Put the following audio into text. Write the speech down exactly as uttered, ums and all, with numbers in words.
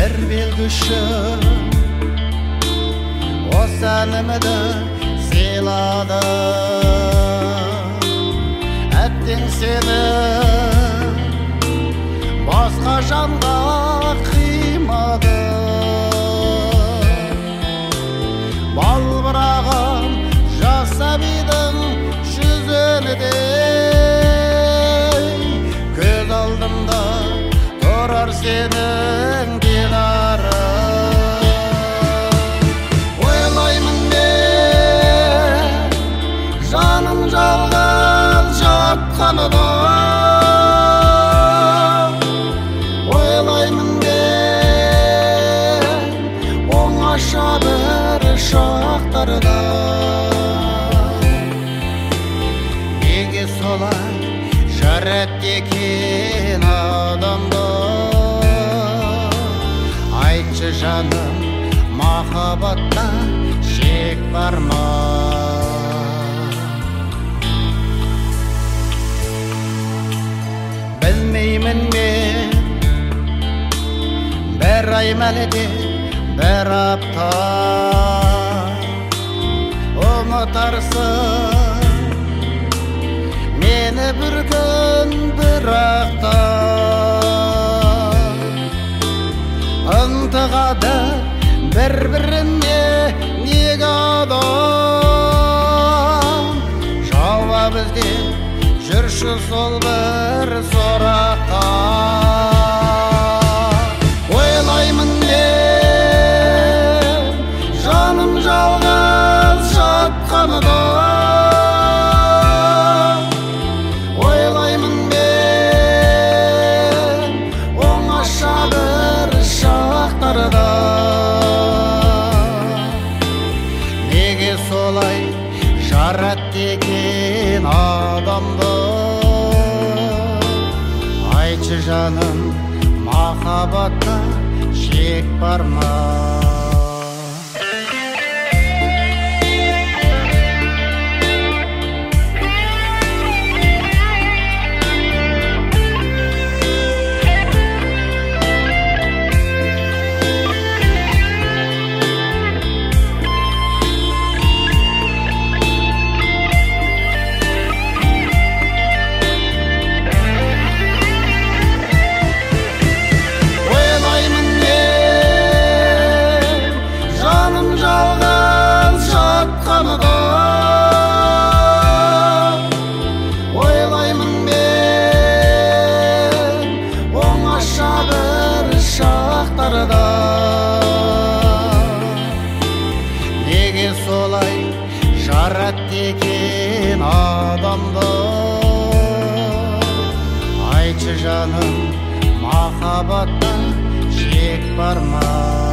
бір белгіші осы әнімді сыйлады. Әттең сені басқа жанға қимады. Балбыраған жас сәбидің жүзінедей көз алдымда тұрар сенің динарың. Ойлаймын мен жаным жалғыз жатқанына, ойлаймын мен оңаша бір шақтарда. Неге солай жаратты екен адамды? Айтшы жаным, махаббатта шек бар ма? Білмеймін мен бір ай мәліде бір апта ұмытарсың мені бір күн бірақта. Ынтығады бір-біріне неге адам? Жауап іздеп жүрші сол бір сұраққа. Ойлаймын мен жаным жалғыз жатқанына, ойлаймын мен оңаша бір шақтарда. Неге солай жаратты екен адамды? Айтшы жаным, махаббатта шек бар ма? Ойлаймын мен оңаша бір шақтарда. Неге солай жаратты екен адамды? Айтшы жаным, махаббатта шек бар ма?